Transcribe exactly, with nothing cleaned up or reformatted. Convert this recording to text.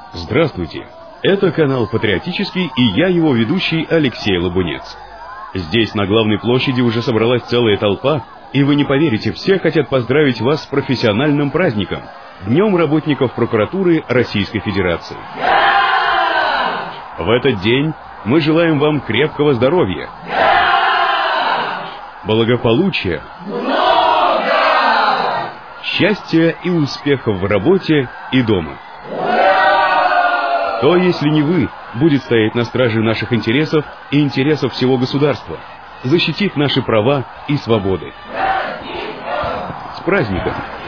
Здравствуйте! Это канал «Патриотический» и я его ведущий Алексей Лабунец. Здесь на главной площади уже собралась целая толпа, и вы не поверите, все хотят поздравить вас с профессиональным праздником – Днем работников прокуратуры Российской Федерации. В этот день мы желаем вам крепкого здоровья, благополучия, счастья и успехов в работе и дома. Кто, если не вы, будет стоять на страже наших интересов и интересов всего государства, защитит наши права и свободы. С праздником!